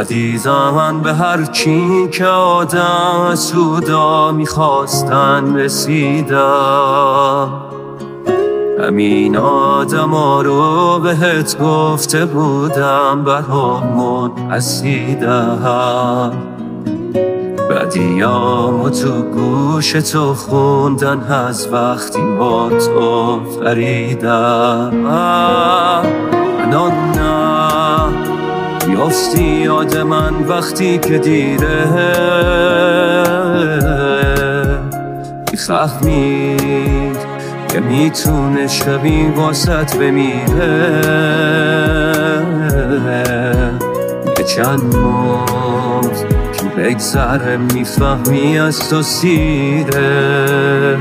ندیدم به هر کی که آدم سودا میخواستن رسیدم. همین آدما رو بهت گفته بودم برامون اسیدم. بدیامو تو گوش تو خوندن از وقتی با تو فریدم. نه بیافتی یاد من وقتی که دیره میفهمید که میتونه شبی واسط بمیره. یه چند موز که بگذره میفهمی از تو سیره.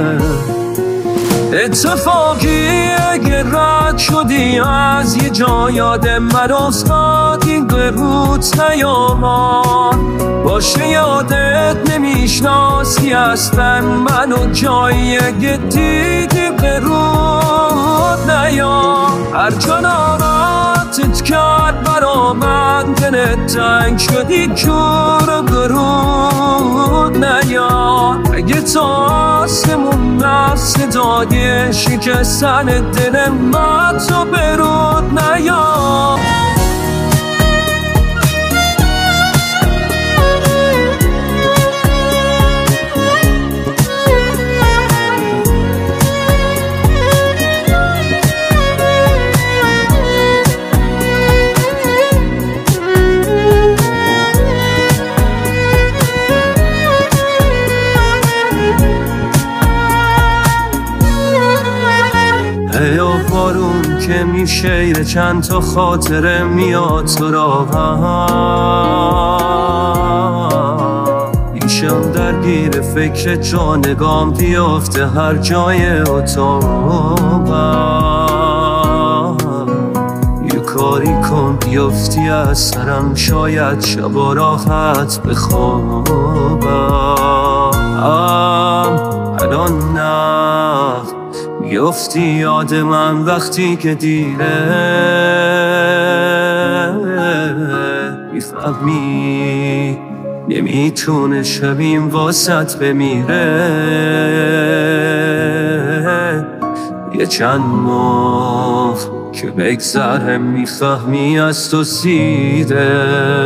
اتفاقی اگه رد شدی از یه جا یاد من افتادی به روت نیامان باشه یادت نمیشناسی اصلا منو جایی اگه دیدی به رود نیام. هر جا ناراتت کرد برا من دلت تنگ شدی کور برود نیام. اگه تا آسمون نفس دادی شکستن دل من تو برود نیام. یا بارون که میشه چند تا خاطره میاد تو راهم. ایشم درگیر فکر جا نگام بیافته هر جای اتاقم. یه کاری کن بیافتی از سرم شاید شبا راحت بخوابم. الان نه بیافتی یاد من وقتی که دیره میفهمی نمیتونه شبیم واسط بمیره. یه چند ماه که بگذره میفهمی از تو سیده.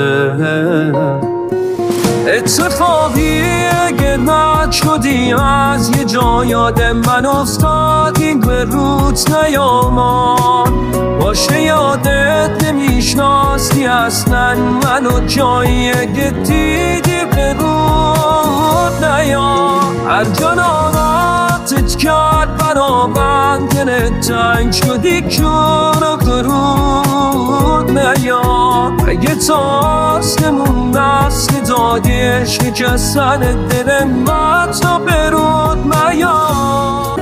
اتفاقی اگه رد شدی از یه جا یاد من افتادی به روت نیامان باشه یادت نمیشناسی اصلا منو جایی اگه دیدی به رود نیام. هر جا ناراتت کرد برا من دلت تنگ شدی کور برود نیام. اگه تا آسمون دست دادی شکستن دل من تا برود نیام.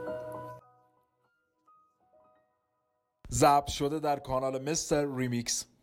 ضبط شده در کانال مستر ریمیکس.